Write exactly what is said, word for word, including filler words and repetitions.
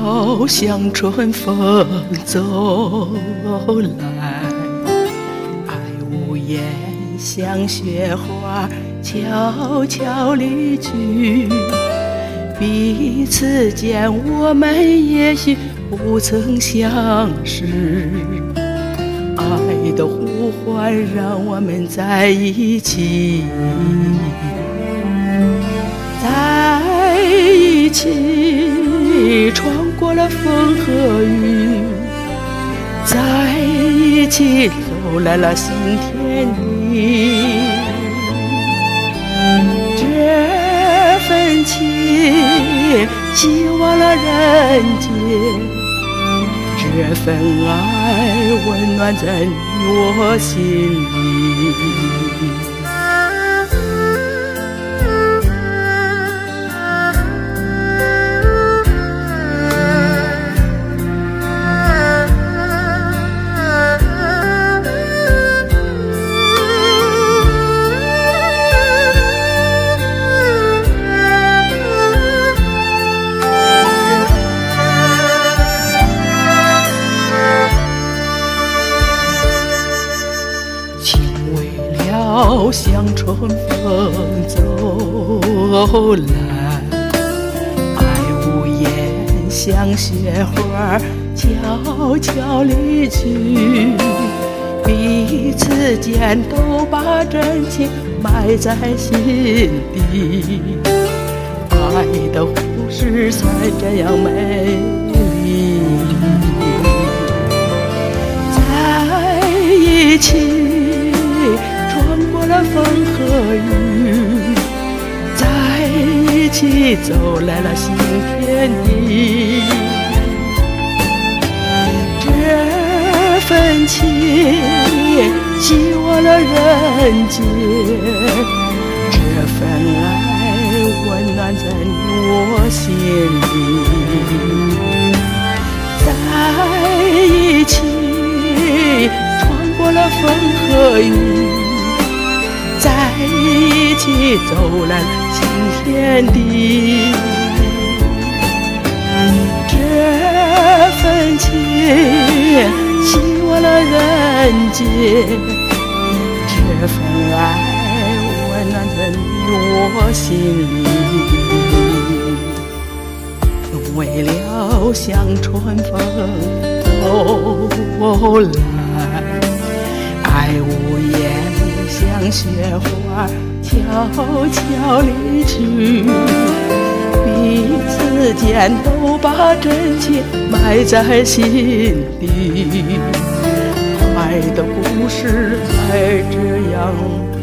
了像春风走来，爱无言像雪花悄悄离去，彼此间我们也许不曾相识，爱的呼唤让我们在一起，在一起穿过了风和雨，在一起走来了新天地。这份情希望了人间，这份爱温暖在你我心里。像春风走来，爱无言像雪花悄悄离去，彼此间都把真情埋在心底，爱的故事才这样美丽。在一起风和雨，在一起走来了新天地。这份情希望了人间，这份爱温暖在你我心里。在一起穿过了风和雨，在一起走来新天地。这份情希望了人间，这份爱温暖在你我心里。为了像春风走来，爱无言像雪花悄悄离去，彼此间都把真情埋在心底，爱的故事才这样